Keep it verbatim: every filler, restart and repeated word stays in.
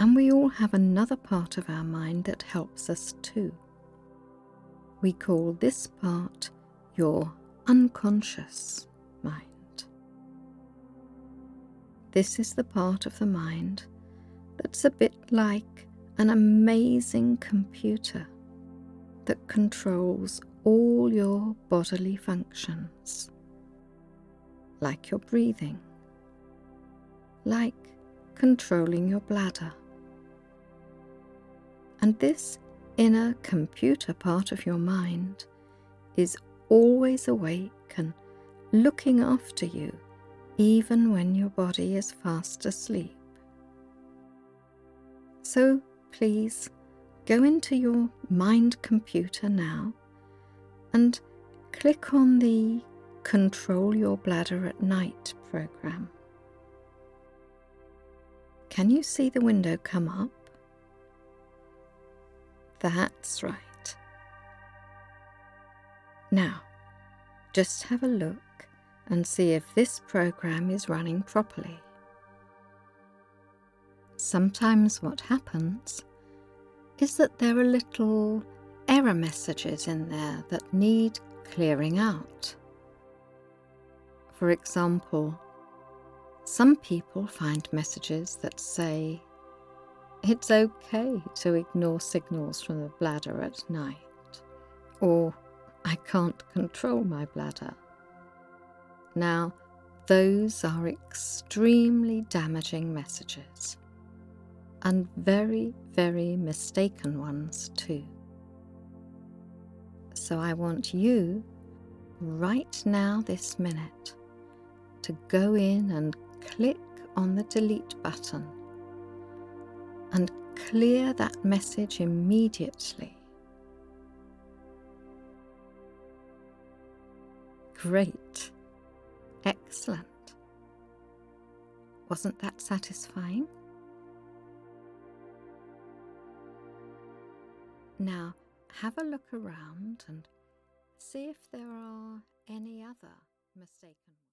And we all have another part of our mind that helps us too. We call this part your unconscious mind. This is the part of the mind that's a bit like an amazing computer that controls all your bodily functions, like your breathing, like controlling your bladder. And this inner computer part of your mind is always awake and looking after you, even when your body is fast asleep. So please go into your mind computer now and click on the Control Your Bladder at Night program. Can you see the window come up? That's right. Now, just have a look and see if this program is running properly. Sometimes what happens is that there are little error messages in there that need clearing out. For example, some people find messages that say, "It's okay to ignore signals from the bladder at night," or "I can't control my bladder." Now, those are extremely damaging messages, and very, very mistaken ones too. So I want you, right now this minute, to go in and click on the delete button and clear that message immediately. Great. Excellent. Wasn't that satisfying? Now, have a look around and see if there are any other mistaken